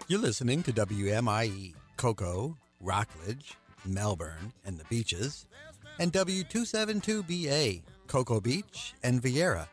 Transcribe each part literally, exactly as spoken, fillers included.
You're listening to W M I E, Cocoa, Rockledge, Melbourne, and the Beaches, and W two seventy-two B A, Cocoa Beach and Vieira.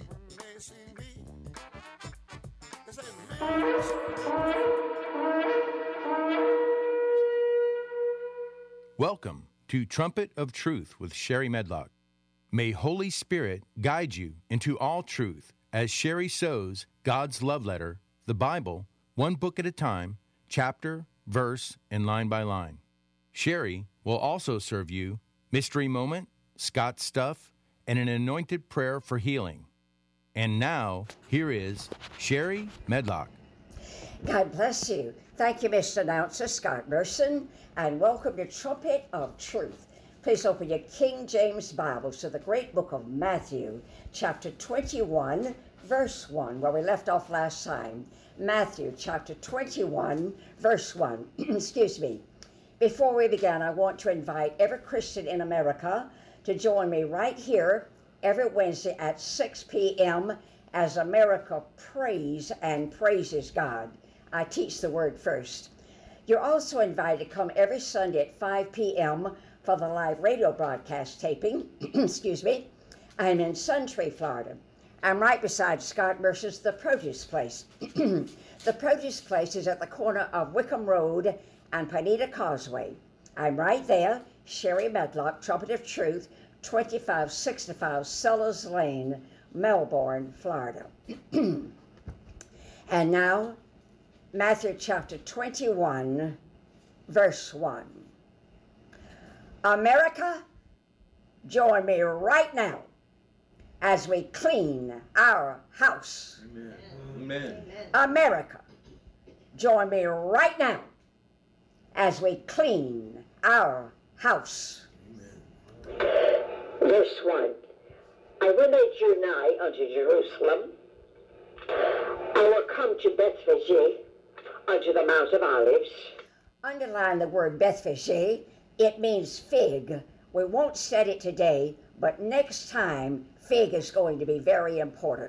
Welcome to Trumpet of Truth with Sherry Medlock. May Holy Spirit guide you into all truth as Sherry sows God's love letter, the Bible, one book at a time, chapter, verse, and line by line. Sherry will also serve you Mystery Moment, Scott Stuff, and an anointed prayer for healing. And now, here is Sherry Medlock. God bless you. Thank you, Mister Announcer Scott Merson, and welcome to Trumpet of Truth. Please open your King James Bibles to the great book of Matthew, chapter twenty-one, verse one, where we left off last time. Matthew, chapter twenty-one, verse one. Excuse me. Before we begin, I want to invite every Christian in America to join me right here every Wednesday at six p.m. as America prays and praises God. I teach the word first. You're also invited to come every Sunday at five p.m. for the live radio broadcast taping. Excuse me. I'm in Suntree, Florida. I'm right beside Scott Merson's The Produce Place. The Produce Place is at the corner of Wickham Road and Pineda Causeway. I'm right there, Sherry Medlock, Trumpet of Truth, twenty-five sixty-five Sellers Lane, Melbourne, Florida. And now, Matthew chapter twenty-one, verse one. America, join me right now as we clean our house. Amen. Amen. America, join me right now as we clean our house. Amen. Verse one. I will make you nigh unto Jerusalem. I will come to Bethphage, unto the Mount of Olives. Underline the word Bethphage. It means fig. We won't study it today, but next time, fig is going to be very important.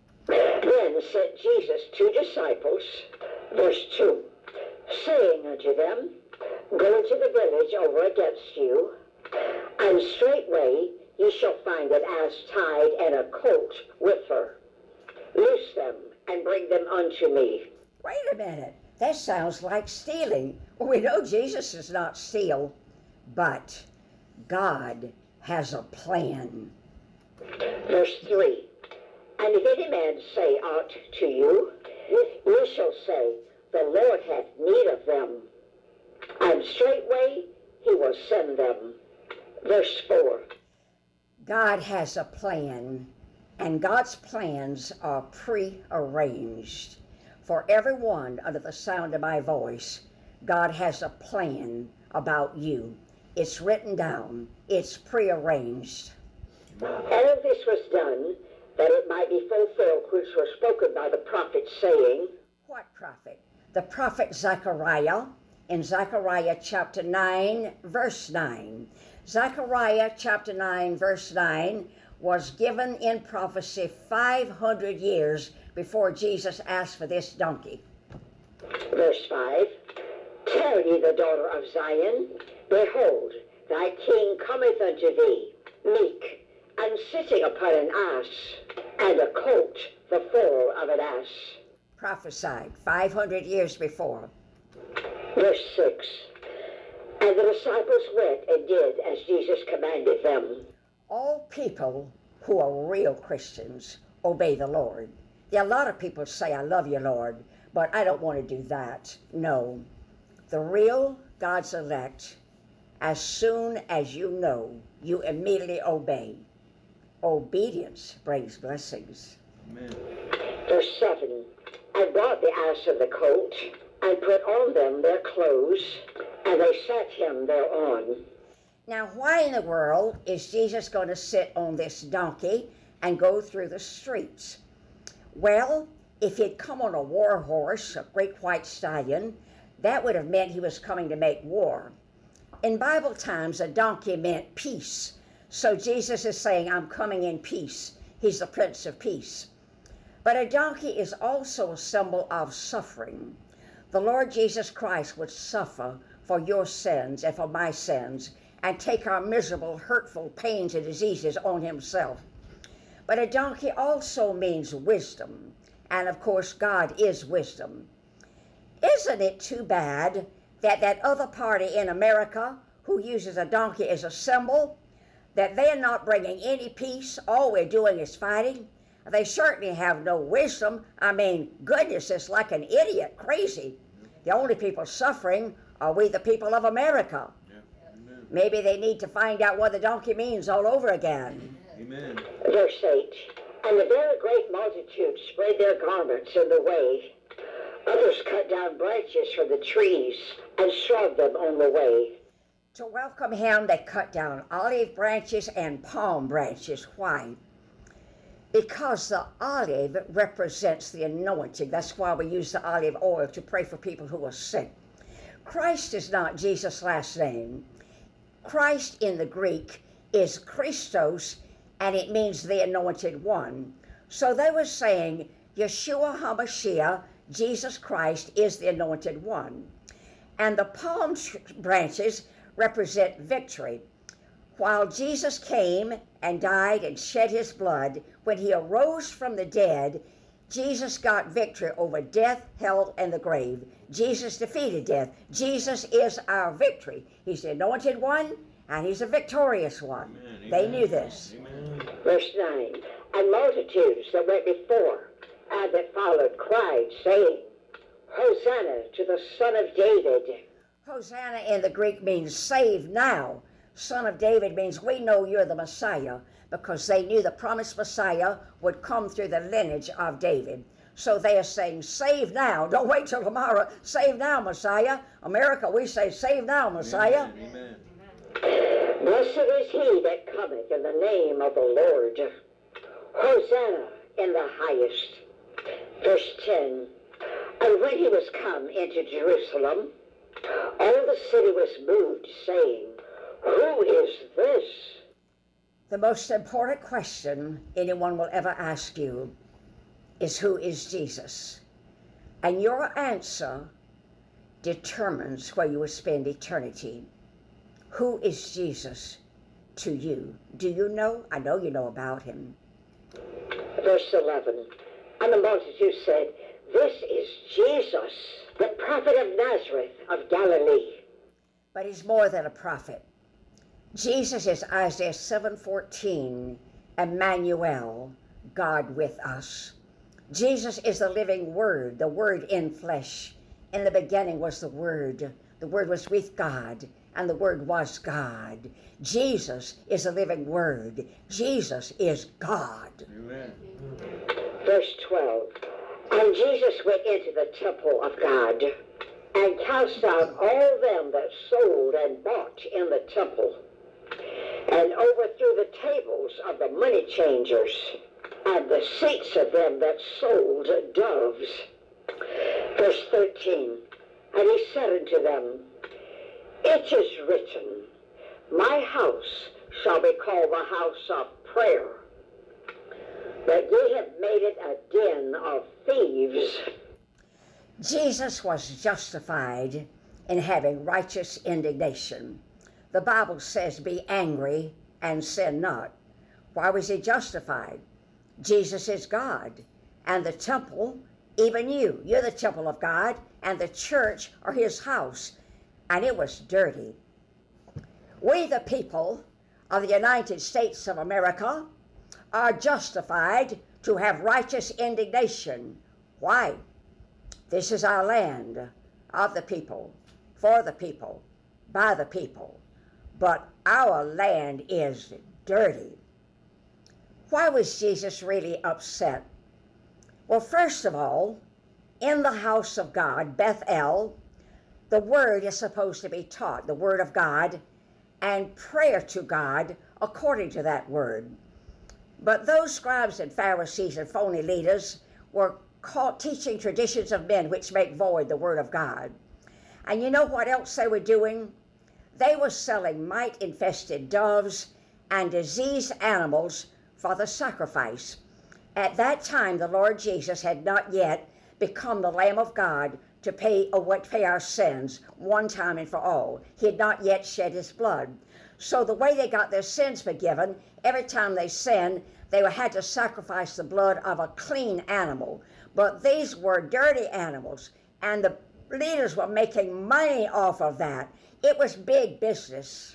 Then sent Jesus two disciples, verse two, saying unto them, Go into the village over against you, and straightway ye shall find an ass tied and a colt with her. Loose them and bring them unto me. Wait a minute. That sounds like stealing. Well, we know Jesus does not steal, but God has a plan. Verse three. And if any man say aught to you, ye shall say, The Lord hath need of them, and straightway he will send them. Verse four. God has a plan, and God's plans are pre-arranged. For everyone under the sound of my voice, God has a plan about you. It's written down. It's pre-arranged. All this was done, that it might be fulfilled which was spoken by the prophet, saying, What prophet? The prophet Zechariah, in Zechariah chapter nine, verse nine. Zechariah chapter nine, verse nine was given in prophecy five hundred years before Jesus asked for this donkey. Verse five. Tell ye the daughter of Zion, Behold, thy king cometh unto thee, meek, and sitting upon an ass, and a colt the foal of an ass. Prophesied five hundred years before. Verse six. And the disciples went and did as Jesus commanded them. All people who are real Christians obey the Lord. There are a lot of people say, I love you, Lord, but I don't want to do that. No. The real God's elect, as soon as you know, you immediately obey. Obedience brings blessings. Amen. Verse seven. And brought the ass and the colt, and put on them their clothes, and they sat him thereon. Now, why in the world is Jesus going to sit on this donkey and go through the streets? Well, if he'd come on a war horse, a great white stallion, that would have meant he was coming to make war. In Bible times, a donkey meant peace. So Jesus is saying, I'm coming in peace. He's the Prince of Peace. But a donkey is also a symbol of suffering. the Lord Jesus Christ would suffer for your sins and for my sins and take our miserable, hurtful pains and diseases on himself. But a donkey also means wisdom, and of course God is wisdom. Isn't it too bad that that other party in America who uses a donkey as a symbol, that they're not bringing any peace, all we're doing is fighting? They certainly have no wisdom. I mean, goodness, it's like an idiot, crazy. The only people suffering are we, the people of America. Yeah. Maybe they need to find out what the donkey means all over again. Amen. Verse eight, and the very great multitude spread their garments in the way. Others cut down branches from the trees and shrubed them on the way. To welcome him, they cut down olive branches and palm branches. Why? Because the olive represents the anointing. That's why we use the olive oil to pray for people who are sick. Christ is not Jesus' last name. Christ in the Greek is Christos, and it means the anointed one. So they were saying Yeshua HaMashiach, Jesus Christ, is the anointed one. And the palm branches represent victory. While Jesus came and died and shed his blood, when he arose from the dead, Jesus got victory over death, hell, and the grave. Jesus defeated death. Jesus is our victory. He's the anointed one, and he's a victorious one. Amen. They Amen. Knew this. Amen. Verse nine, and multitudes that went before and that followed cried, saying, Hosanna to the Son of David. Hosanna in the Greek means save now. Son of David means we know you're the Messiah, because they knew the promised Messiah would come through the lineage of David. So they are saying, save now. Don't wait till tomorrow. Save now, Messiah. America, we say, save now, Messiah. Amen. Amen. Blessed is he that cometh in the name of the Lord. Hosanna in the highest. Verse ten, and when he was come into Jerusalem, all the city was moved, saying, Who is this? The most important question anyone will ever ask you is, who is Jesus? And your answer determines where you will spend eternity. Who is Jesus to you? Do you know? I know you know about him. Verse eleven, and the multitude said, This is Jesus, the prophet of Nazareth of Galilee. But he's more than a prophet. Jesus is Isaiah seven fourteen, Emmanuel, God with us. Jesus is the living Word, the Word in flesh. In the beginning was the Word. The Word was with God, and the Word was God. Jesus is the living Word. Jesus is God. Amen. Verse twelve, and Jesus went into the temple of God, and cast out all them that sold and bought in the temple, and overthrew the tables of the money changers, and the seats of them that sold doves. Verse thirteen, and he said unto them, It is written, My house shall be called the house of prayer, but ye have made it a den of thieves. Jesus was justified in having righteous indignation. The Bible says, be angry and sin not. Why was he justified? Jesus is God, and the temple, even you, you're the temple of God, and the church are his house, and it was dirty. We, the people of the United States of America, are justified to have righteous indignation. Why? This is our land, of the people, for the people, by the people. But our land is dirty. Why was Jesus really upset? Well, first of all, in the house of God, Bethel, the word is supposed to be taught, the word of God, and prayer to God according to that word. But those scribes and Pharisees and phony leaders were caught teaching traditions of men which make void the word of God. And you know what else they were doing? They were selling mite-infested doves and diseased animals for the sacrifice. At that time, the Lord Jesus had not yet become the Lamb of God to pay, uh, to pay our sins one time and for all. He had not yet shed his blood. So the way they got their sins forgiven, every time they sinned, they had to sacrifice the blood of a clean animal. But these were dirty animals, and the leaders were making money off of that. It was big business.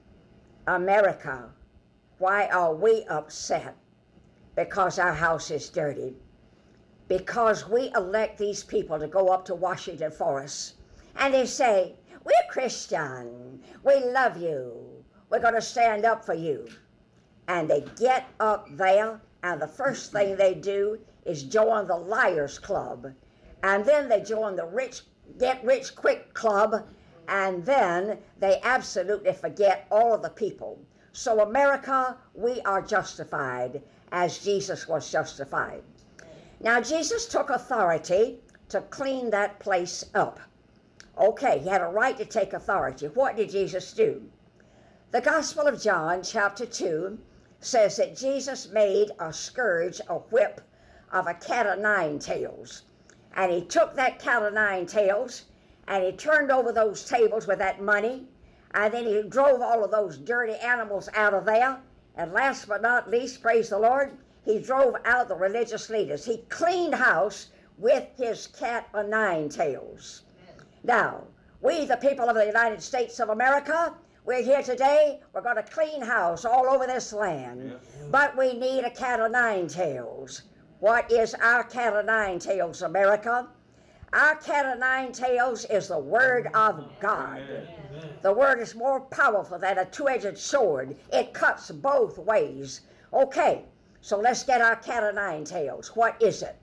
America, why are we upset? Because our house is dirty. Because we elect these people to go up to Washington for us. And they say, we're Christian. We love you. We're going to stand up for you. And they get up there, and the first thing they do is join the Liars Club. And then they join the rich, Get Rich Quick Club. And then they absolutely forget all of the people. So America, we are justified as Jesus was justified. Now, Jesus took authority to clean that place up. Okay, he had a right to take authority. What did Jesus do? The Gospel of John, chapter two, says that Jesus made a scourge, a whip of a cat of nine tails. And he took that cat of nine tails, and he turned over those tables with that money, and then he drove all of those dirty animals out of there. And last but not least, praise the Lord, he drove out the religious leaders. He cleaned house with his cat of nine tails. Now, we, the people of the United States of America, we're here today. We're going to clean house all over this land. Yeah. But we need a cat of nine tails. What is our cat of nine tails, America? Our cat of nine tails is the Word of God. Amen. The Word is more powerful than a two-edged sword. It cuts both ways. Okay. So let's get our cat of nine tails. What is it?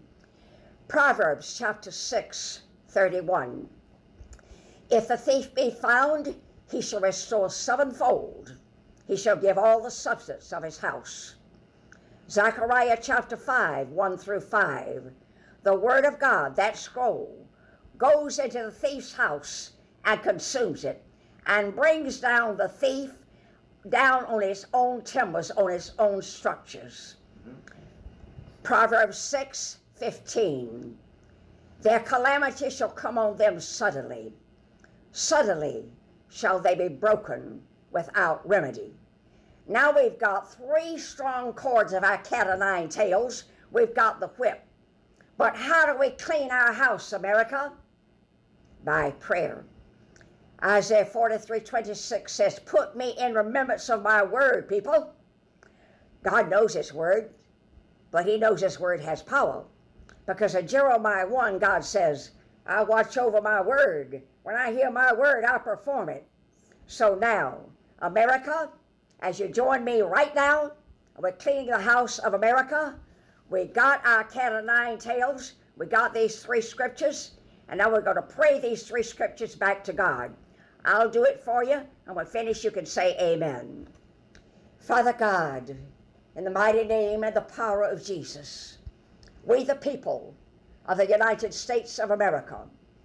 Proverbs chapter six, thirty-one. If the thief be found, he shall restore sevenfold. He shall give all the substance of his house. Zechariah chapter five, one through five. The word of God, that scroll, goes into the thief's house and consumes it, and brings down the thief down on his own timbers, on his own structures. Proverbs six, fifteen. Their calamity shall come on them suddenly. Suddenly shall they be broken without remedy. Now we've got three strong cords of our cat of nine tails. We've got the whip. But how do we clean our house, America? By prayer. Isaiah forty-three, twenty-six says, put me in remembrance of my word, people. God knows his word, but he knows his word has power. Because in Jeremiah one, God says, I watch over my word. When I hear my word, I perform it. So now, America, as you join me right now, we're cleaning the house of America. We got our cat of nine tails. We got these three scriptures. And now we're going to pray these three scriptures back to God. I'll do it for you, and when finished, you can say amen. Father God, in the mighty name and the power of Jesus, we the people of the United States of America,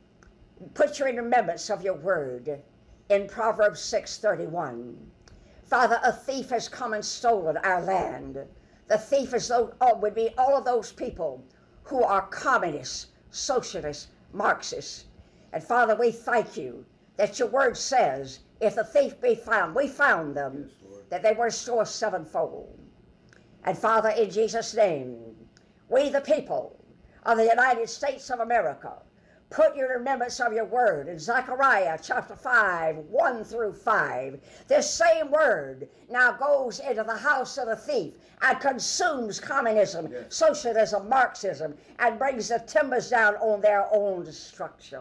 put you in remembrance of your word in Proverbs six, thirty-one. Father, a thief has come and stolen our land. The thief is those, oh, would be all of those people who are communists, socialists, Marxists. And Father, we thank you that your word says, if the thief be found, we found them, yes, that they were restored sevenfold. And Father, in Jesus' name, we the people of the United States of America, put your remembrance of your word in Zechariah chapter five, one through five. This same word now goes into the house of the thief and consumes communism, yes, socialism, Marxism, and brings the timbers down on their own structure.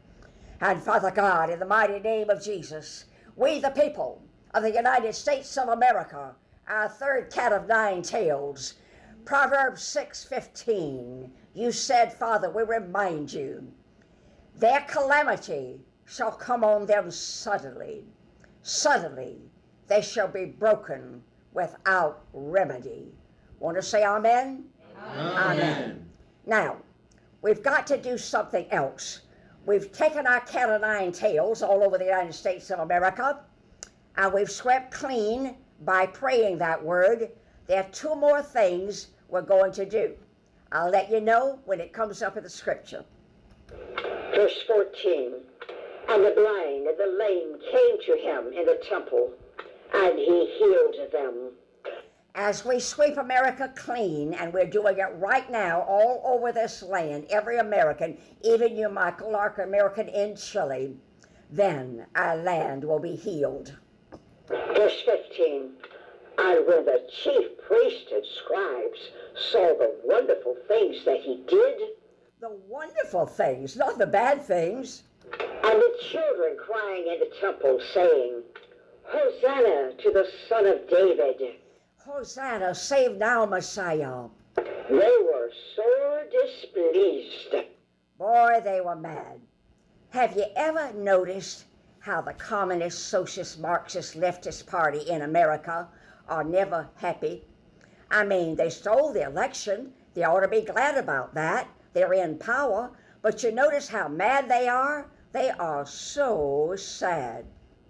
And Father God, in the mighty name of Jesus, we the people of the United States of America, our third cat of nine tails, Proverbs six, fifteen, you said, Father, we remind you, their calamity shall come on them suddenly. Suddenly they shall be broken without remedy. Want to say amen? Amen? Amen. Now, we've got to do something else. We've taken our cat of nine tails all over the United States of America, and we've swept clean by praying that word. There are two more things we're going to do. I'll let you know when it comes up in the scripture. Verse fourteen, and the blind and the lame came to him in the temple, and he healed them. As we sweep America clean, and we're doing it right now all over this land, every American, even you, Michael Lark, American in Chile, then our land will be healed. Verse fifteen, and when the chief priests and scribes saw the wonderful things that he did, The wonderful things, not the bad things. and the children crying in the temple, saying, Hosanna to the Son of David, Hosanna, save now, Messiah. they were sore displeased. Boy, they were mad. Have you ever noticed how the communist, socialist, Marxist, leftist party in America are never happy? I mean, they stole the election. They ought to be glad about that. They're in power. But you notice how mad they are? They are so sad.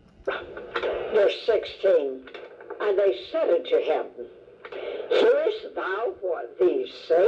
Verse sixteen, and they said unto him, Hearest thou what these say?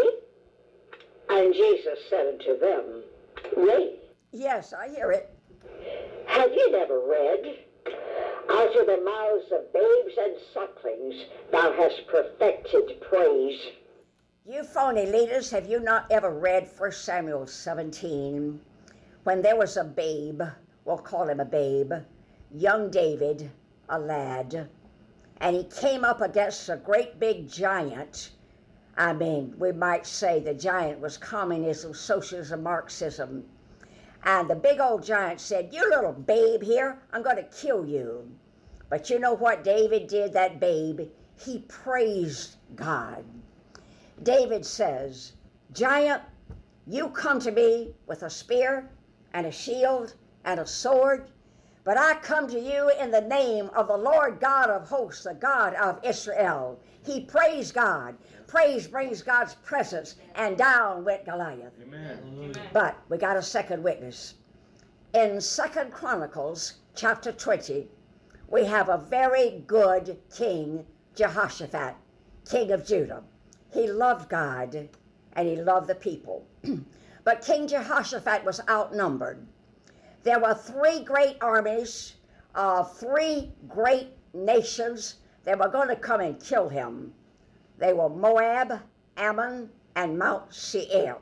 And Jesus said unto them, Yea, Yes, I hear it. have you never read, Out of the mouths of babes and sucklings thou hast perfected praise? You phony leaders, have you not ever read First Samuel seventeen? When there was a babe, we'll call him a babe, young David, a lad, and he came up against a great big giant. I mean, we might say the giant was communism, socialism, Marxism. And the big old giant said, You little babe here, I'm going to kill you. But you know what David did, that babe? He praised God. David says, Giant, you come to me with a spear and a shield and a sword, but I come to you in the name of the Lord God of hosts, the God of Israel. He praised God. Praise brings God's presence, and down went Goliath. Amen. But we got a second witness. In Second Chronicles chapter twenty, we have a very good king, Jehoshaphat, king of Judah. He loved God and he loved the people. But King Jehoshaphat was outnumbered. There were three great armies of three great nations that were going to come and kill him. They were Moab, Ammon, and Mount Seir.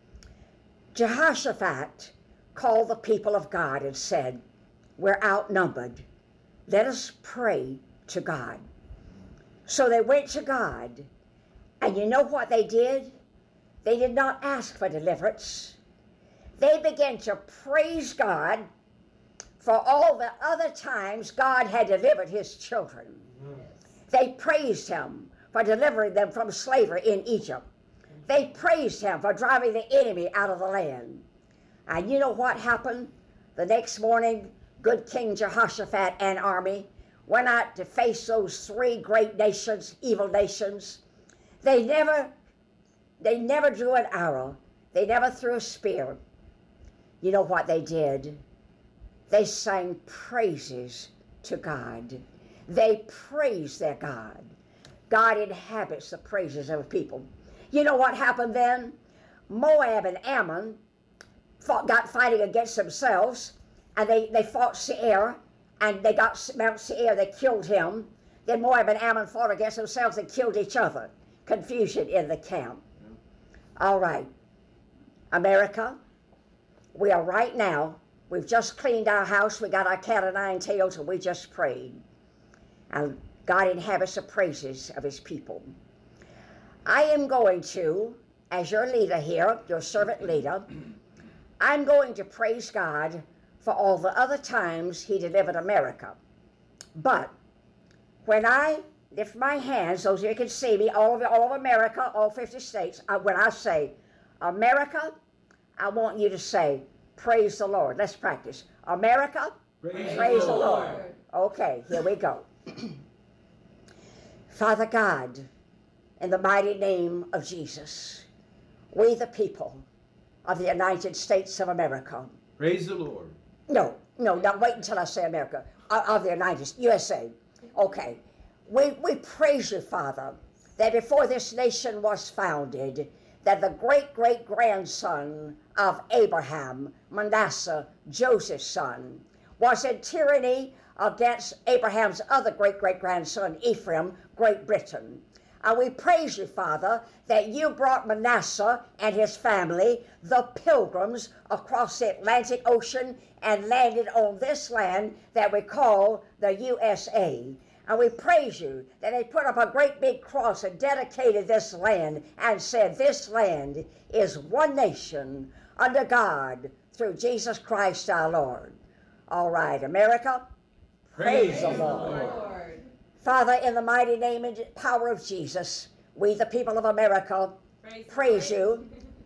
Jehoshaphat called the people of God and said, We're outnumbered. Let us pray to God. So they went to God, and you know what they did? They did not ask for deliverance. They began to praise God for all the other times God had delivered his children. They praised him for delivering them from slavery in Egypt. They praised him for driving the enemy out of the land. And you know what happened? The next morning, good King Jehoshaphat and army went out to face those three great nations, evil nations. They never, they never drew an arrow. They never threw a spear. You know what they did? They sang praises to God. They praised their God. God inhabits the praises of people. You know what happened then? Moab and Ammon fought, got fighting against themselves, and they, they fought Seir, and they got Mount Seir, they killed him. Then Moab and Ammon fought against themselves and killed each other. Confusion in the camp. All right, America, we are right now, we've just cleaned our house, we got our cat o' nine tails, and we just prayed. And God inhabits the praises of his people. I am going to, as your leader here, your servant leader, I'm going to praise God for all the other times he delivered America. But when I lift my hands, those of you can see me, all of, all of America, all fifty states, uh, when I say, America, I want you to say, praise the Lord. Let's practice. America, Praise, praise the the Lord. Lord. Okay, here we go. Father God, in the mighty name of Jesus, we the people of the United States of America. Praise the Lord. No, no, now wait until I say America. Of of the United States, U S A. Okay. We, we praise you, Father, that before this nation was founded, that the great-great-grandson of Abraham, Manasseh, Joseph's son, was in tyranny against Abraham's other great-great-grandson, Ephraim, Great Britain. And we praise you, Father, that you brought Manasseh and his family, the pilgrims, across the Atlantic Ocean and landed on this land that we call the U S A. And we praise you that they put up a great big cross and dedicated this land and said, this land is one nation under God through Jesus Christ our Lord. All right, America, praise, praise the Lord. Lord. Father, in the mighty name and power of Jesus, we the people of America praise, praise you.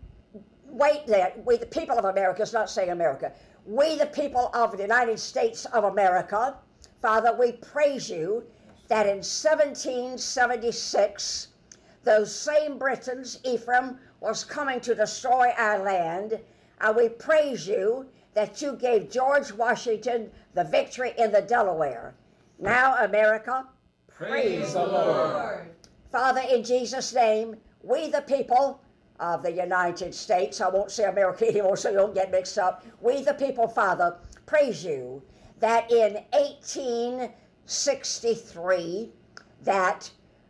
Wait there, we the people of America, it's not saying America. We the people of the United States of America, Father, we praise you that in seventeen seventy-six, those same Britons, Ephraim, was coming to destroy our land, and we praise you that you gave George Washington the victory in the Delaware. Now, America, praise, praise the Lord. Lord. Father, in Jesus' name, we the people of the United States, I won't say America anymore so you don't get mixed up, we the people, Father, praise you that in eighteen sixty-three, that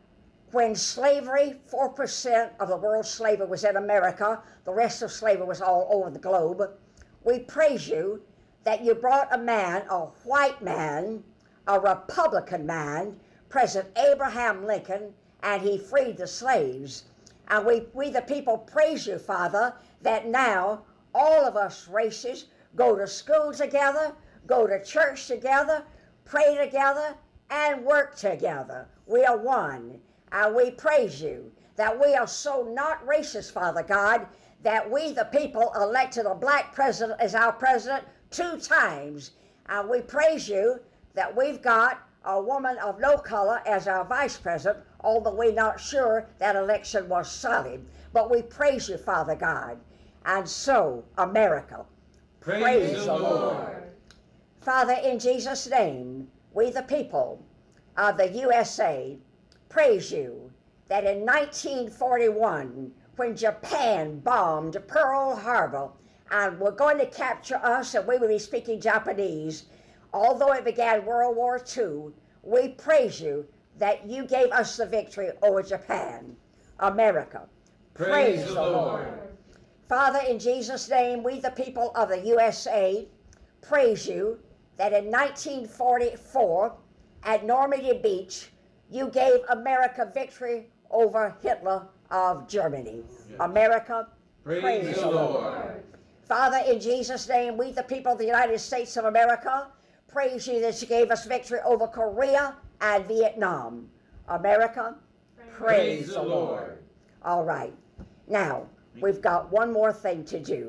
when slavery, four percent of the world's slavery was in America, the rest of slavery was all over the globe, we praise you that you brought a man, a white man, a Republican man, President Abraham Lincoln, and he freed the slaves. And we, we the people praise you, Father, that now all of us races go to school together, go to church together, pray together, and work together. We are one, and we praise you that we are so not racist, Father God, that we the people elected a black president as our president two times. And we praise you that we've got a woman of no color as our vice president, although we're not sure that election was solid. But we praise you, Father God. And so, America, praise, praise the Lord. Lord. Father, in Jesus' name, we the people of the U S A praise you that in nineteen forty-one, when Japan bombed Pearl Harbor and were going to capture us and we would be speaking Japanese, although it began World War Two, we praise you that you gave us the victory over Japan. America, praise, praise the Lord. Lord. Father, in Jesus' name, we the people of the U S A praise you that in nineteen forty-four at Normandy Beach, you gave America victory over Hitler of Germany. Yes. America, praise, praise the Lord. Lord. Father, in Jesus' name, we the people of the United States of America praise you that you gave us victory over Korea and Vietnam. America, praise, praise the Lord. Lord. All right. Now, we've got one more thing to do.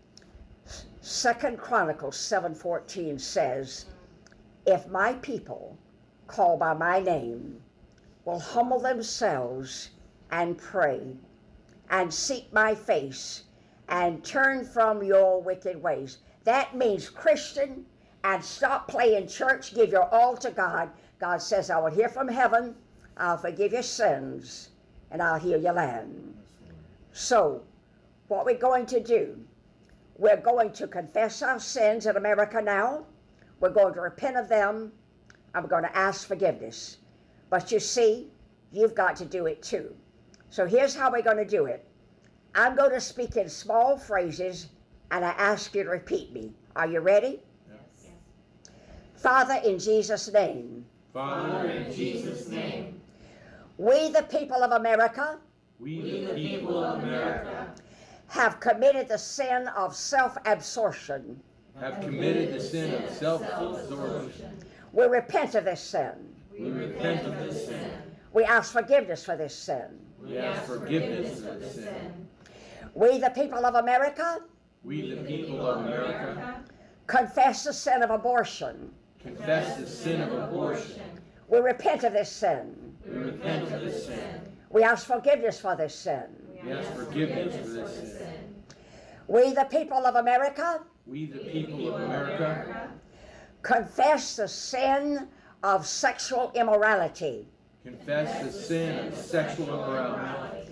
Second Chronicles seven fourteen says, if my people called by my name will humble themselves and pray and seek my face and turn from your wicked ways. That means Christian, and stop playing church, give your all to God. God says, I will hear from heaven, I'll forgive your sins, and I'll heal your land. So, what we're going to do, we're going to confess our sins in America now, we're going to repent of them, and we're going to ask forgiveness. But you see, you've got to do it too. So here's how we're going to do it. I'm going to speak in small phrases, and I ask you to repeat me. Are you ready? Yes. Father, in Jesus' name. Father, in Jesus' name. We, the people of America. We, the people of America. Have committed the sin of self-absorption. Have committed the sin of self-absorption. We repent of this sin. We repent of this sin. We ask forgiveness for this sin. We ask forgiveness for this sin. We, the people of America. We, the people of America. Confess the sin of abortion. Confess the sin of abortion. We repent of this sin. We repent of this sin. We ask forgiveness for this sin. We ask forgiveness for this sin. We, the people of America. We, the people of America. Confess the sin of sexual immorality. Confess the sin of sexual immorality.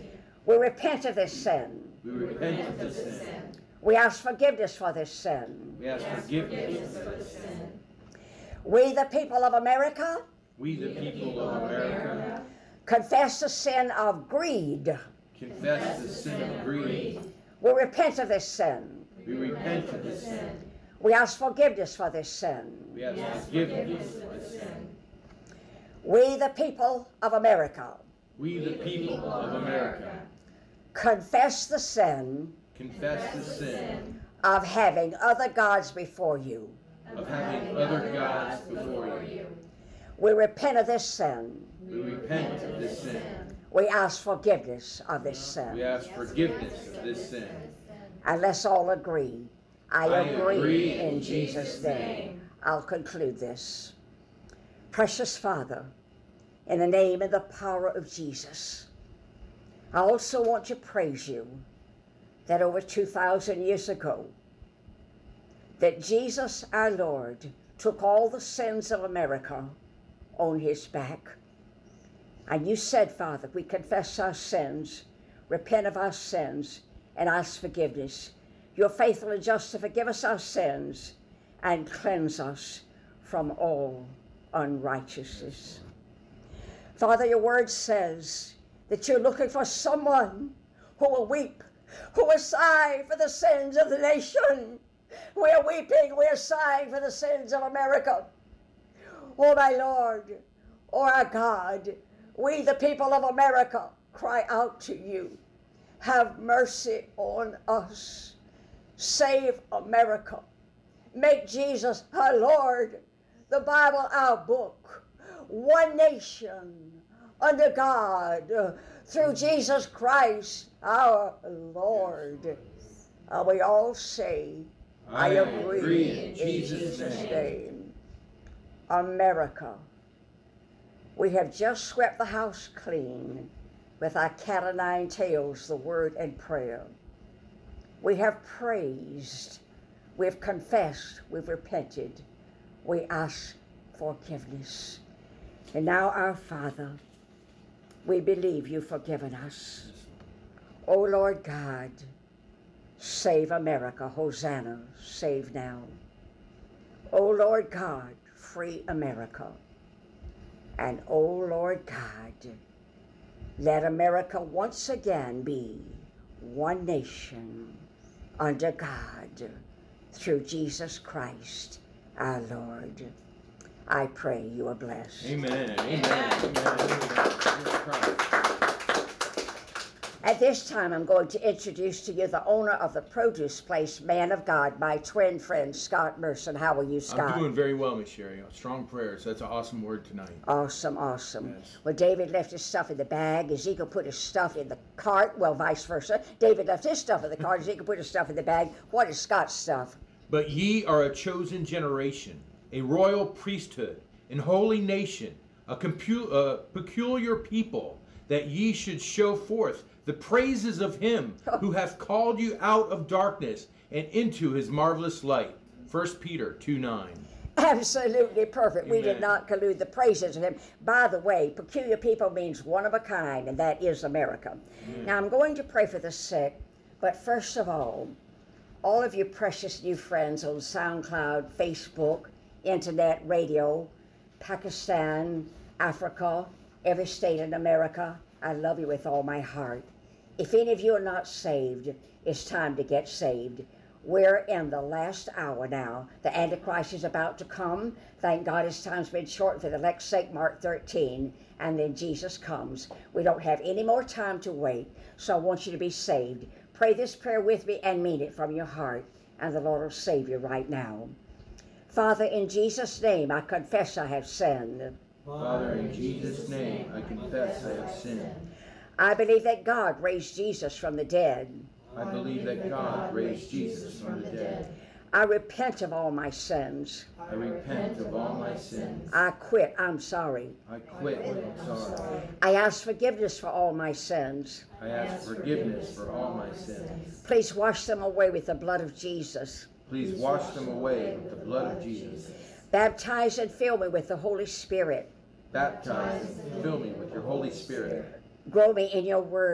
We repent of this sin. We repent of this sin. We ask forgiveness for this sin. We ask forgiveness for this sin. We, the people of America, We, the people of America, confess the sin of greed. confess the sin of greed. We repent of this sin. We repent of this sin. We ask forgiveness for this sin. We ask forgiveness for this sin. We, the people of America, We, the people of America, confess the sin confess the sin of having other gods before you. of having other gods before you. We repent of this sin. We repent of this sin. We ask forgiveness of this We sin. ask forgiveness of this sin. And let's all agree. I I agree agree in in Jesus' Jesus' name. I'll conclude this. Precious Father, in the name and the power of Jesus, I also want to praise you that over two thousand years ago, that Jesus our Lord took all the sins of America on his back. And you said, Father, we confess our sins, repent of our sins, and ask forgiveness. You're faithful and just to forgive us our sins and cleanse us from all unrighteousness. Father, your word says that you're looking for someone who will weep, who will sigh for the sins of the nation. We are weeping, we are sighing for the sins of America. Oh, my Lord, oh, our God, we, the people of America, cry out to you. Have mercy on us. Save America. Make Jesus our Lord, the Bible our book. One nation under God, uh, through Jesus Christ our Lord. Uh, we all say, I, I agree, agree in, in Jesus', Jesus name. name. America, we have just swept the house clean with our cat o' nine tails, the word and prayer. We have praised, we've confessed, we've repented, we ask forgiveness. And now, our Father, we believe you've forgiven us. Oh, Lord God, save America. Hosanna, save now. Oh, Lord God, free America. And oh, Lord God, let America once again be one nation under God through Jesus Christ our Lord. I pray you are blessed. Amen. Amen. Amen. At this time, I'm going to introduce to you the owner of the produce place, Man of God, my twin friend, Scott Merson. How are you, Scott? I'm doing very well, Miss Sherry. Strong prayers. That's an awesome word tonight. Awesome, awesome. Yes. Well, David left his stuff in the bag. Ezekiel put his stuff in the cart. Well, vice versa. David left his stuff in the cart. Ezekiel put his stuff in the bag. What is Scott's stuff? But ye are a chosen generation, a royal priesthood, an holy nation, a compu- uh, peculiar people, that ye should show forth the praises of him who hath called you out of darkness and into his marvelous light. First Peter two nine. Absolutely perfect. Amen. We did not collude the praises of him. By the way, peculiar people means one of a kind, and that is America. Amen. Now, I'm going to pray for the sick, but first of all, all of you precious new friends on SoundCloud, Facebook, Internet, radio, Pakistan, Africa, every state in America, I love you with all my heart. If any of you are not saved, it's time to get saved. We're in the last hour now. The Antichrist is about to come. Thank God his time's been shortened for the elect's sake, Mark thirteen, and then Jesus comes. We don't have any more time to wait, so I want you to be saved. Pray this prayer with me and mean it from your heart, and the Lord will save you right now. Father, in Jesus' name, I confess I have sinned. Father, in Jesus' name, I confess I have sinned. I believe that God raised Jesus from the dead. I believe that God raised Jesus from the dead. I repent of all my sins. I repent of all my sins. I quit. I'm sorry. I quit. I'm sorry. I ask forgiveness for all my sins. I ask forgiveness for all my sins. Please wash them away with the blood of Jesus. Please wash them away with the blood of Jesus. Baptize and fill me with the Holy Spirit. Baptize and fill me with your Holy Spirit. Grow me in your word.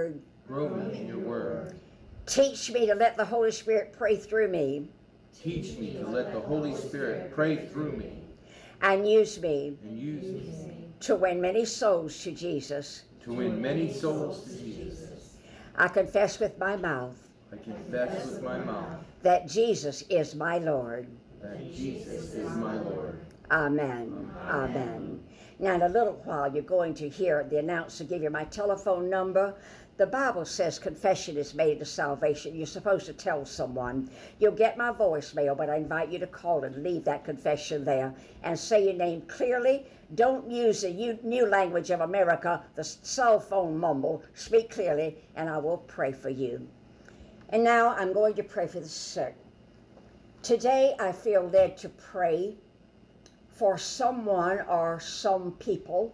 Grow me in your word. Teach me to let the Holy Spirit pray through me. Teach me to let the Holy Spirit pray through me. And use me. And use me. To win many souls to Jesus. To win many souls to Jesus. I confess with my mouth. I confess with my mouth. That Jesus is my Lord. That Jesus is my Lord. Amen. Amen. Amen. Now in a little while you're going to hear the announcer give you my telephone number. The Bible says confession is made to salvation. You're supposed to tell someone. You'll get my voicemail, but I invite you to call and leave that confession there and say your name clearly. Don't use the new language of America, the cell phone mumble. Speak clearly, and I will pray for you. And now I'm going to pray for the sick. Today I feel led to pray for someone or some people.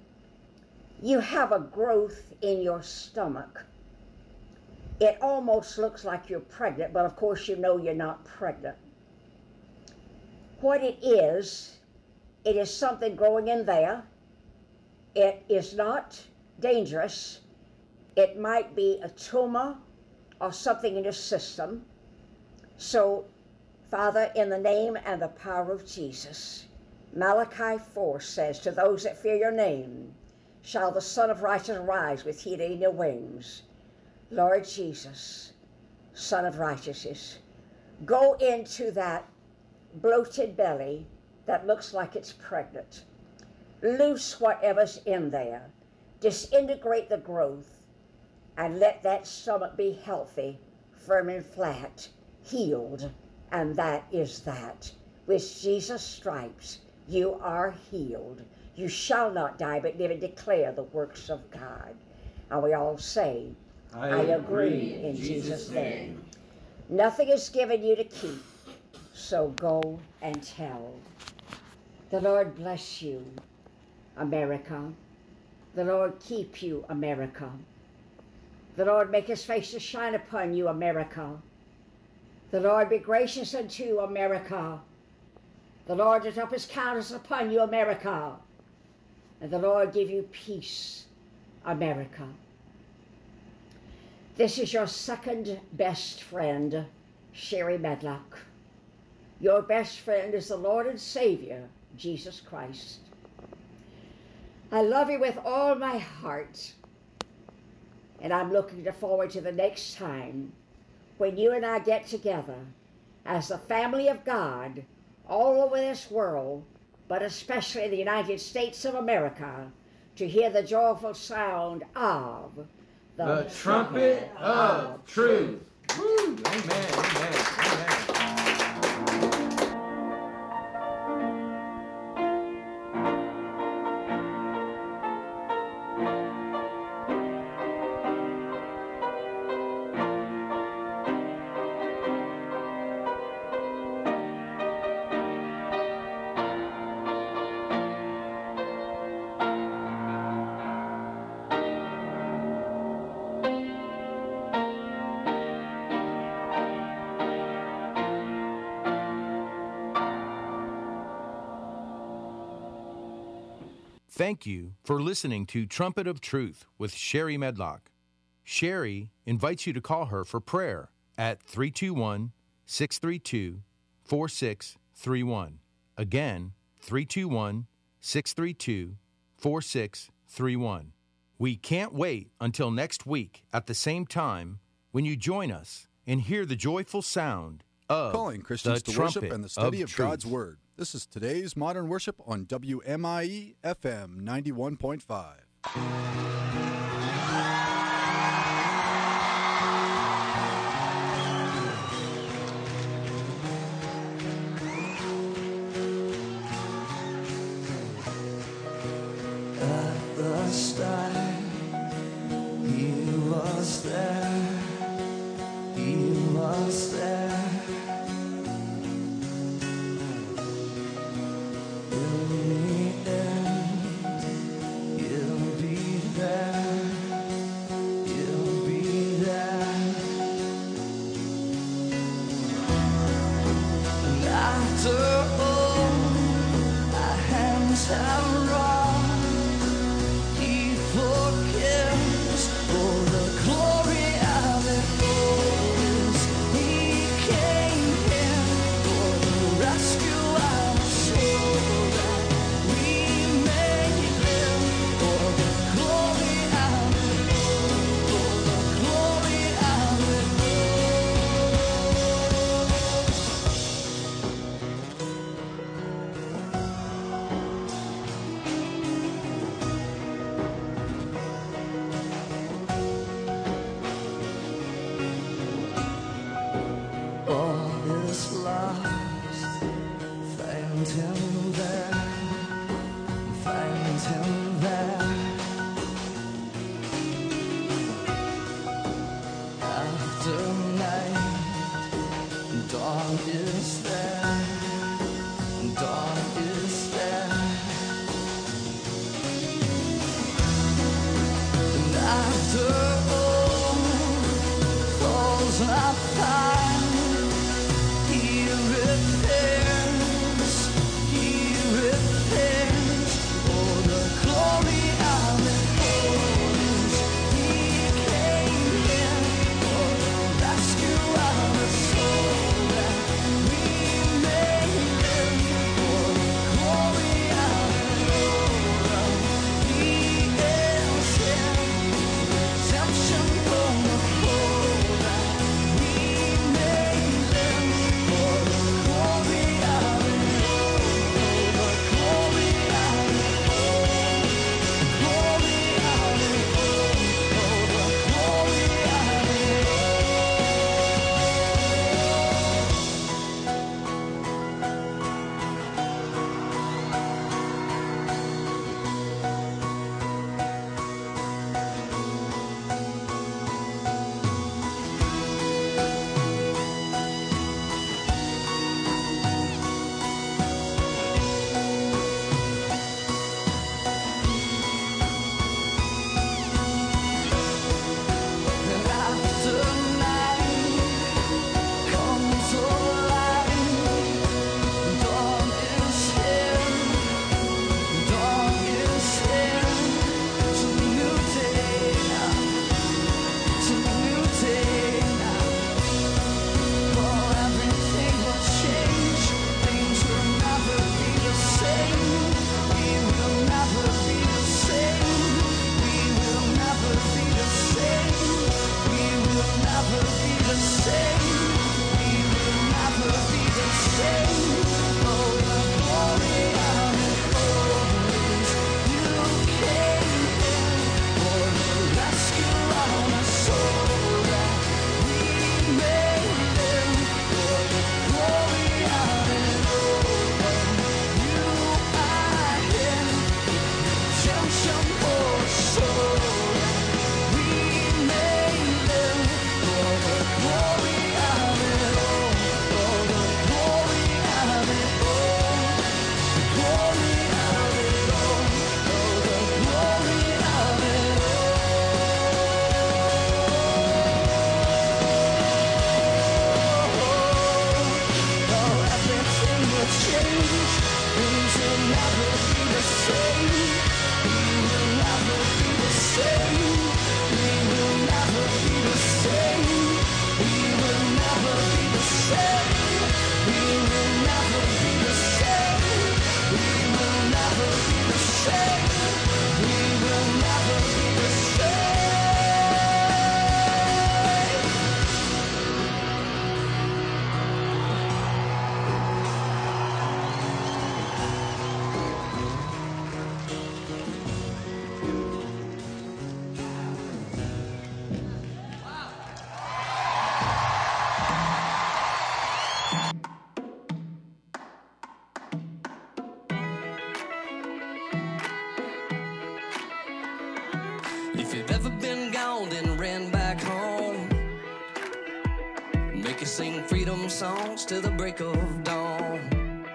You have a growth in your stomach. It almost looks like you're pregnant, but of course you know you're not pregnant. What it is, it is something growing in there. It is not dangerous. It might be a tumor or something in your system. So, Father, in the name and the power of Jesus, Malachi four says, to those that fear your name, shall the Son of Righteousness rise with healing in your wings. Lord Jesus, Son of Righteousness, go into that bloated belly that looks like it's pregnant. Loose whatever's in there. Disintegrate the growth and let that stomach be healthy, firm and flat, healed. And that is that. With Jesus' stripes, you are healed. You shall not die, but live and declare the works of God. And we all say, I, I agree in Jesus' name. Nothing is given you to keep, so go and tell. The Lord bless you, America. The Lord keep you, America. The Lord make his face to shine upon you, America. The Lord be gracious unto you, America. The Lord lift up his countenance upon you, America. And the Lord give you peace, America. This is your second best friend, Sherry Medlock. Your best friend is the Lord and Savior, Jesus Christ. I love you with all my heart. And I'm looking forward to the next time when you and I get together as the family of God all over this world, but especially in the United States of America, to hear the joyful sound of the, the trumpet, trumpet of truth. Woo! Amen, amen, amen. Thank you for listening to Trumpet of Truth with Sherry Medlock. Sherry invites you to call her for prayer at three two one, six three two, four six three one. Again, three two one, six three two, four six three one. We can't wait until next week at the same time when you join us and hear the joyful sound of calling Christians the to worship trumpet and the study of, of truth. God's Word. This is today's Modern Worship on W M I E F M ninety-one point five. At the start, He was there. He was there. Have wrong, He forgives. Oh, the glory. lost, find him there, find him there. After night, dawn is there, dawn is there. And after all falls apart, he repairs, he repairs. Oh, the glory of it holds. He came here for the rescue of a soul that we may live. For the glory of it all. He is here, redemption from the cold that we may live. For the glory of it all. The glory of it all. Glory of it all. Oh, the glory of it And after night comes the light, dawn is here, dawn is here. It's a new day now, it's a new day now. For everything will change, things will never be the same. We will never be the same. We will never be the same. We will never be the same. We will never be the same. Oh, the glory of it always. You came here for the rescue of a soul that we may live. For the glory of it all. You are here, redemption for a soul that we may live. For the glory of it all. For the glory of it all. Glory of it all. Oh, the glory of it all. Oh, everything will change. Things will never be the same. We will never be the same. We will never be the same. We will never be the same. We will never be the same. We will never be the same. We will never be the same. If you've ever been gone and ran back home, make you sing freedom songs till the break of dawn.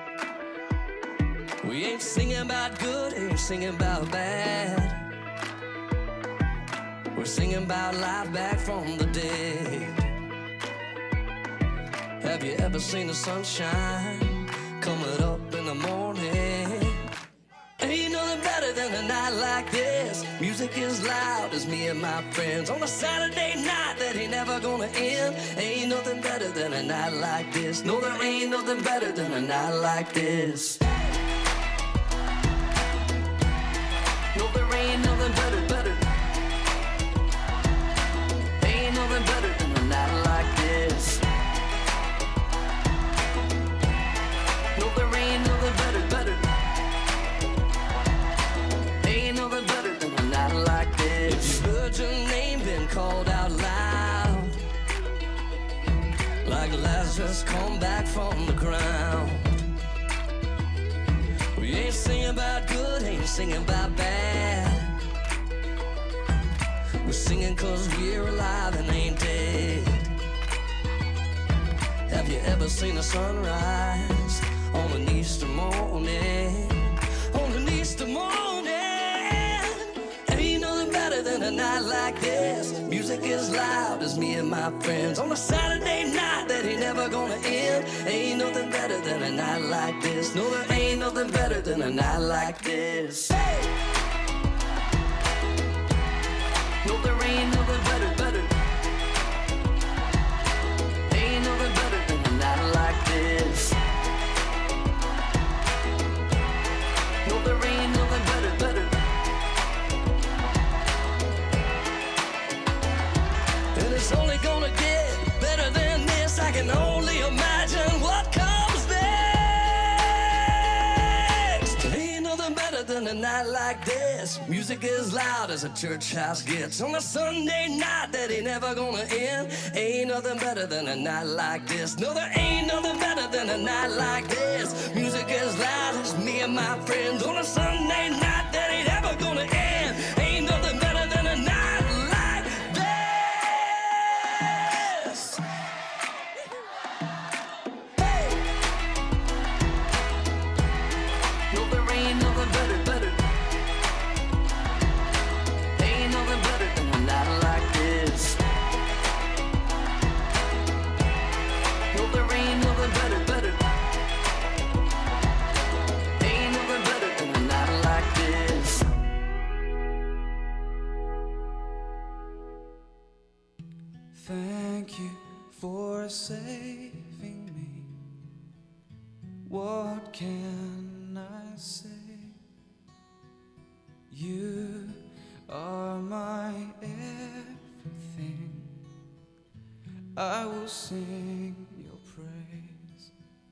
We ain't singing about good, ain't singing about bad. We're singing about life back from the dead. Have you ever seen the sunshine coming up in the morning? Ain't nothing better than a night like this. Music is loud as me and my friends on a Saturday night that ain't never gonna end. Ain't nothing better than a night like this. No, there ain't nothing better than a night like this. No, there ain't nothing better, better. Ain't nothing better than a night like this. No, there ain't nothing better, better. Ain't nothing better than a night like this. If you heard your name been called out loud, like Lazarus come back from singing about bad. We're singing cause we're alive and ain't dead. Have you ever seen a sunrise on an Easter morning? On an Easter morning, ain't nothing better than a night like this. Music is loud as me and my friends on a Saturday night that ain't never gonna end. Ain't nothing better than a night like this. No, there ain't nothing better than a night like this. Hey! No, there ain't nothing better, better. Ain't nothing better than a night like this. No, there ain't nothing better, better. And it's only gonna get better than this. I can only imagine what comes next. Ain't nothing better than a night like this. Music is loud as a church house gets on a Sunday night that ain't never gonna end. Ain't nothing better than a night like this. No, there ain't nothing better than a night like this. Music is loud as me and my friends on a Sunday night that ain't ever gonna end. Ain't nothing better than a night like this. Hey! No, there ain't nothing better, better. Ain't nothing better than a night like this. No, there ain't nothing better, better. Ain't nothing better than a night like this. Thank you for saving me. What can I say? You are my everything. I will sing your praise.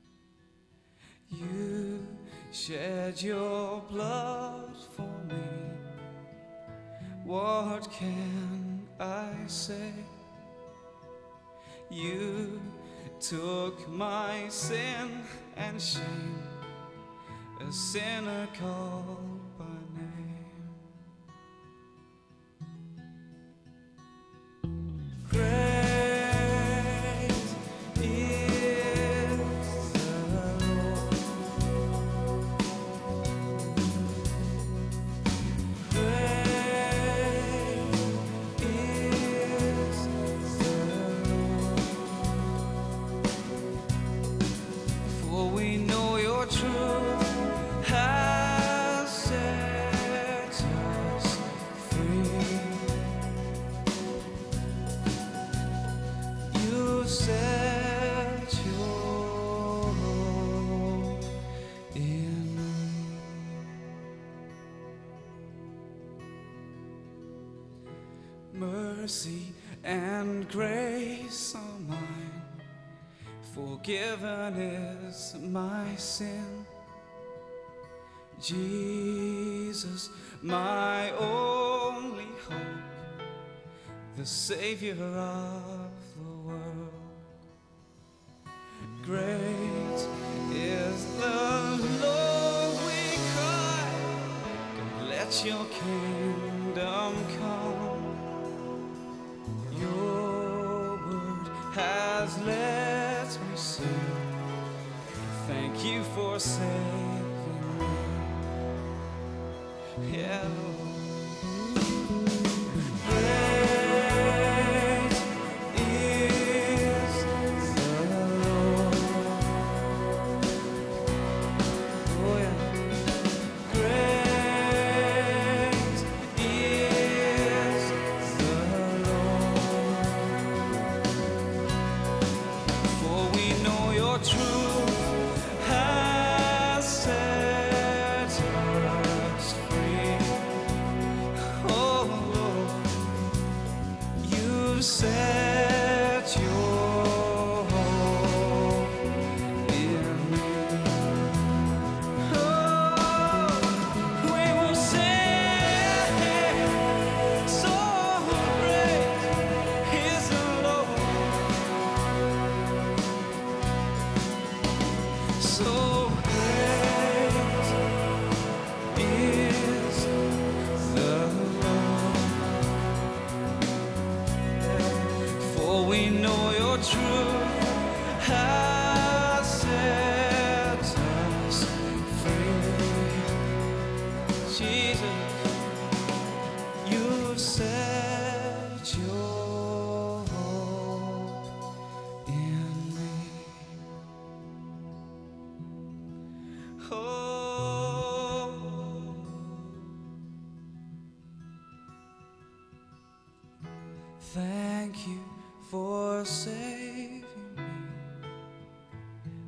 You shed your blood for me. What can I say? You took my sin and shame, a sinner called by name. Great is the Lord. Great is the Lord. For we know your truth has set us free. You set your hope in me. Mercy and grace are mine. Forgiven is my sin. Jesus, my only hope, the Savior of the world. Great is the Lord, we cry. God, let your kingdom come. Your word has let me see. Thank you for saving me. Yeah, Lord. Great is the Lord. Oh yeah. Great is the Lord. For we know your truth has set us free. Oh Lord, you set your hope in me. Oh, we will sing, so great is the Lord. So great is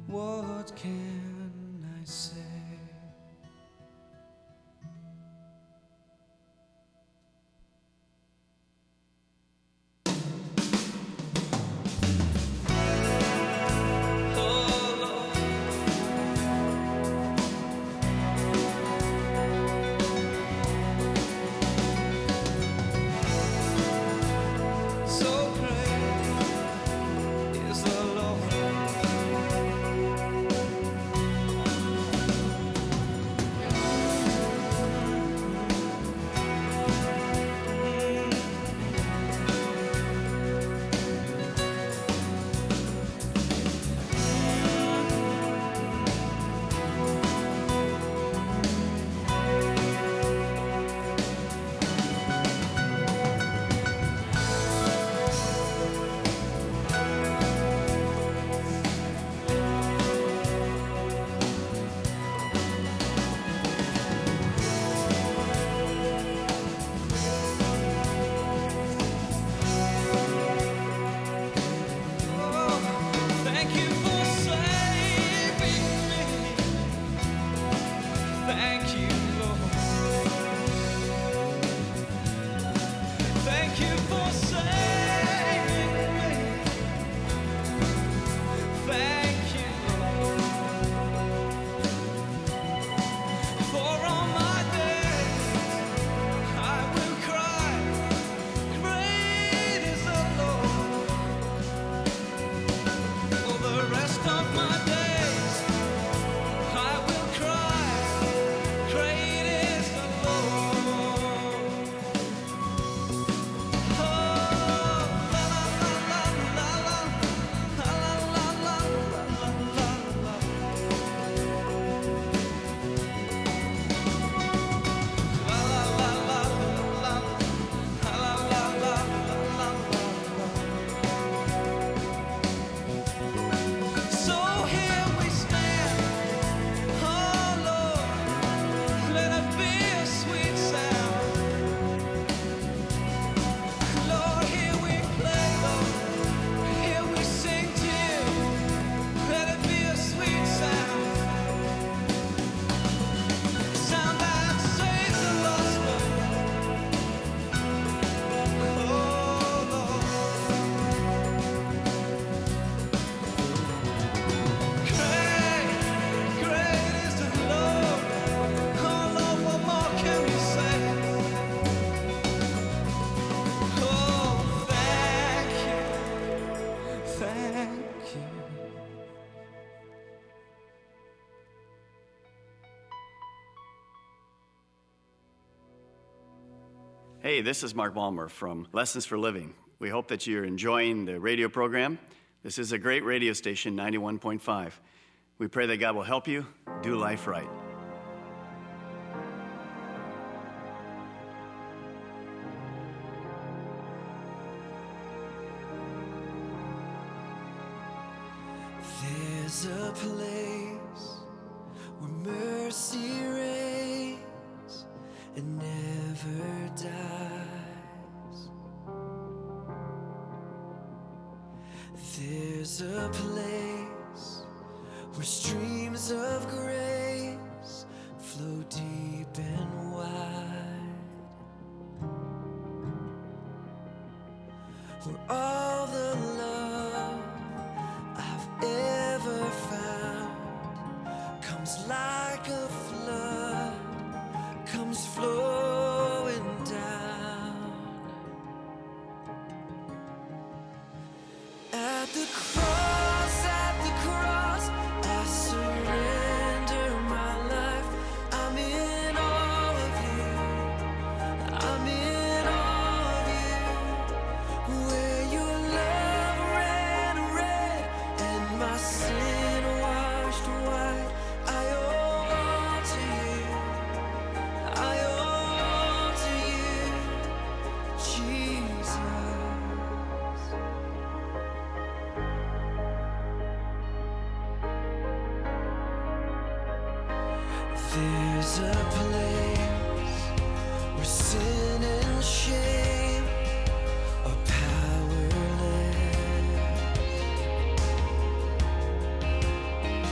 what can I say? Hey, this is Mark Balmer from Lessons for Living. We hope that you're enjoying the radio program. This is a great radio station, ninety-one point five. We pray that God will help you do life right. There's a place where mercy reigns and never dies. There's a place where streams of grace flow deep and wide, where all the love I've ever found comes like a flood, comes flowing down. At the cross, at the cross, I surrender my life. I'm in awe of you. I'm in awe of you. Where your love ran red and my sin washed white. I owe all to you. I owe all to you, Jesus. There's a place where sin and shame are powerless,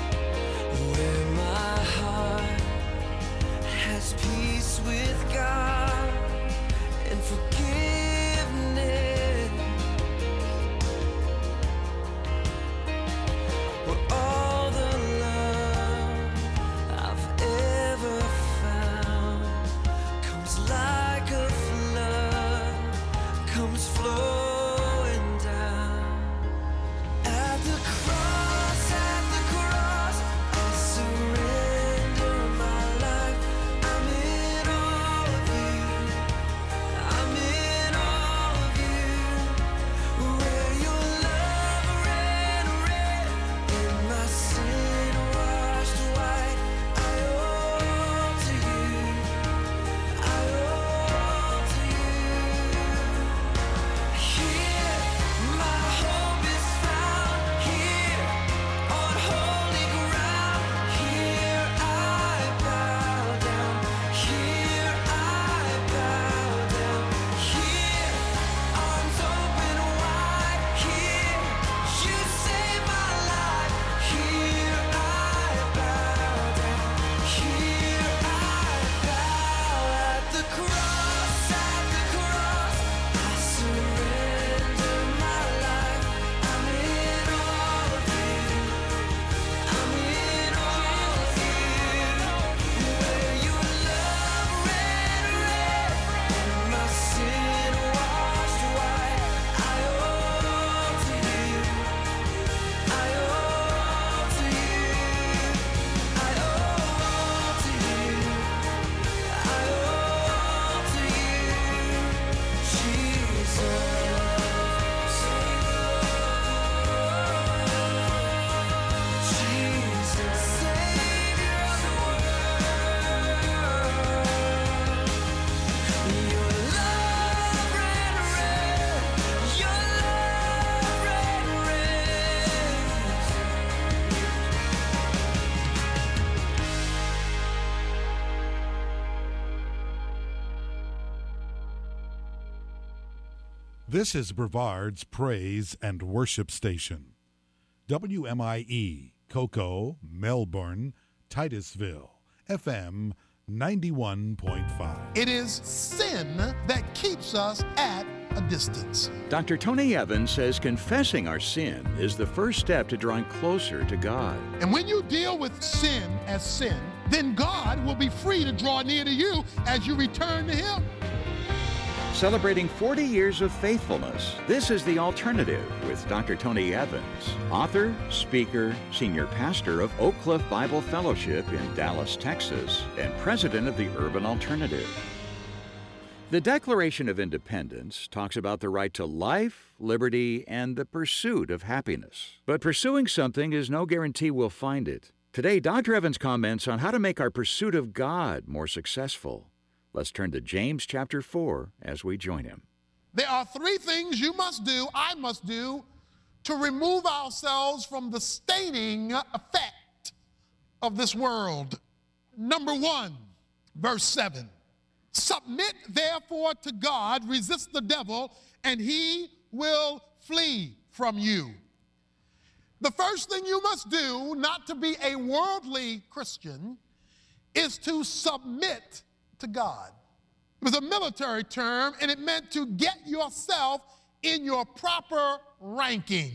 This is Brevard's Praise and Worship Station. W M I E, Cocoa, Melbourne, Titusville, F M ninety-one point five. It is sin that keeps us at a distance. Doctor Tony Evans says confessing our sin is the first step to drawing closer to God. And when you deal with sin as sin, then God will be free to draw near to you as you return to Him. Celebrating forty years of faithfulness, this is The Alternative with Doctor Tony Evans, author, speaker, senior pastor of Oak Cliff Bible Fellowship in Dallas, Texas, and president of the Urban Alternative. The Declaration of Independence talks about the right to life, liberty, and the pursuit of happiness. But pursuing something is no guarantee we'll find it. Today, Doctor Evans comments on how to make our pursuit of God more successful. Let's turn to James chapter four as we join him. There are three things you must do, I must do, to remove ourselves from the staining effect of this world. Number one, verse seven. Submit therefore to God, resist the devil, and he will flee from you. The first thing you must do, not to be a worldly Christian, is to submit to God. It was a military term, and it meant to get yourself in your proper ranking.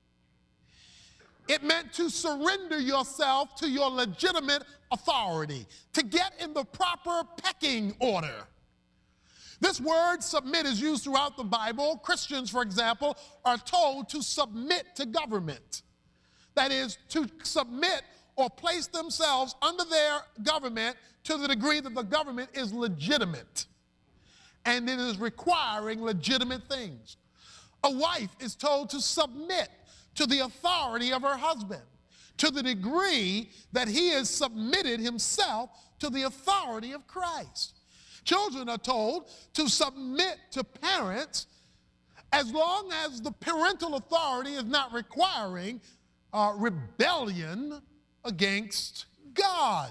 It meant to surrender yourself to your legitimate authority, to get in the proper pecking order. This word submit is used throughout the Bible. Christians, for example, are told to submit to government. That is, to submit or place themselves under their government to the degree that the government is legitimate and it is requiring legitimate things. A wife is told to submit to the authority of her husband to the degree that he has submitted himself to the authority of Christ. Children are told to submit to parents as long as the parental authority is not requiring uh, rebellion against God.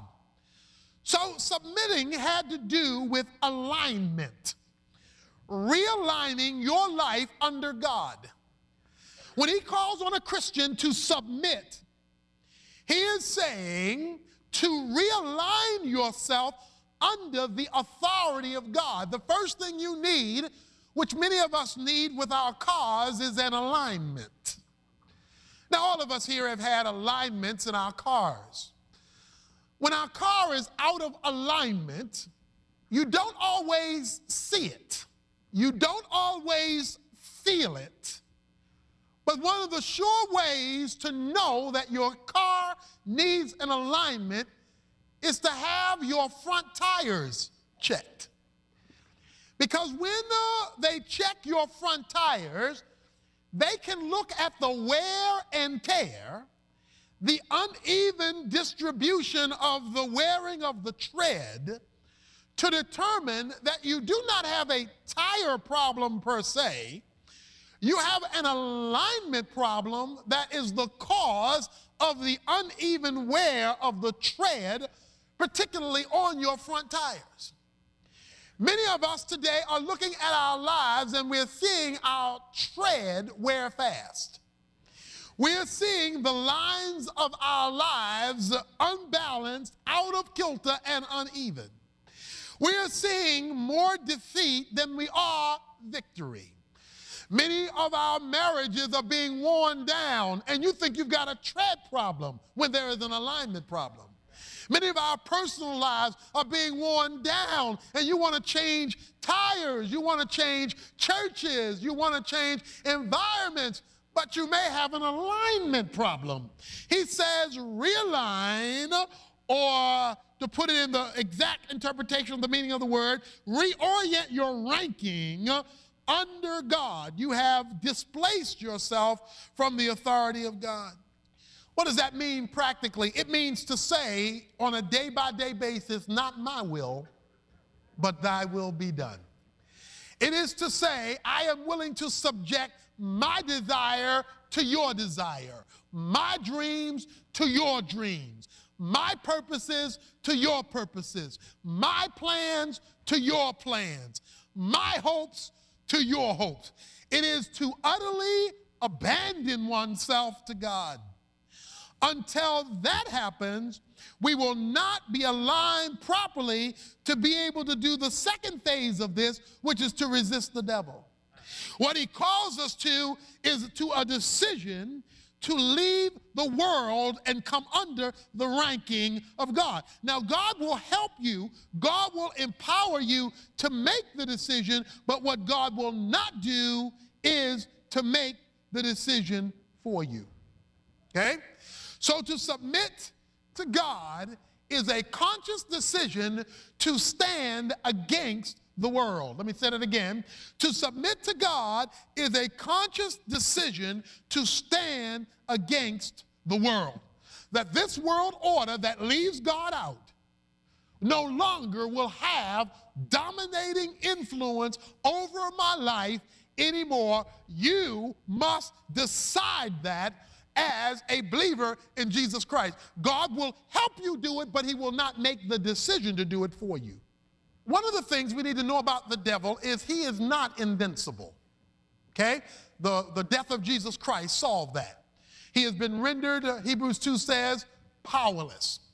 So submitting had to do with alignment, realigning your life under God. When he calls on a Christian to submit, he is saying to realign yourself under the authority of God. The first thing you need, which many of us need with our cars, is an alignment. Now, all of us here have had alignments in our cars. When our car is out of alignment, you don't always see it. You don't always feel it. But one of the sure ways to know that your car needs an alignment is to have your front tires checked. Because when uh, they check your front tires, they can look at the wear and tear, the uneven distribution of the wearing of the tread, to determine that you do not have a tire problem per se. You have an alignment problem that is the cause of the uneven wear of the tread, particularly on your front tires. Many of us today are looking at our lives and we're seeing our tread wear fast. We're seeing the lines of our lives unbalanced, out of kilter, and uneven. We're seeing more defeat than we are victory. Many of our marriages are being worn down, and you think you've got a tread problem when there is an alignment problem. Many of our personal lives are being worn down, and you want to change tires, you want to change churches, you want to change environments, but you may have an alignment problem. He says realign, or to put it in the exact interpretation of the meaning of the word, reorient your ranking under God. You have displaced yourself from the authority of God. What does that mean practically? It means to say on a day-by-day basis, not my will, but thy will be done. It is to say, I am willing to subject my desire to your desire, my dreams to your dreams, my purposes to your purposes, my plans to your plans, my hopes to your hopes. It is to utterly abandon oneself to God. Until that happens, we will not be aligned properly to be able to do the second phase of this, which is to resist the devil. What he calls us to is to a decision to leave the world and come under the ranking of God. Now, God will help you. God will empower you to make the decision, but what God will not do is to make the decision for you. Okay? So to submit to God is a conscious decision to stand against the world. Let me say that again. To submit to God is a conscious decision to stand against the world. That this world order that leaves God out no longer will have dominating influence over my life anymore. You must decide that as a believer in Jesus Christ. God will help you do it, but he will not make the decision to do it for you. One of the things we need to know about the devil is he is not invincible. Okay? The, the death of Jesus Christ solved that. He has been rendered, uh, Hebrews two says, powerless.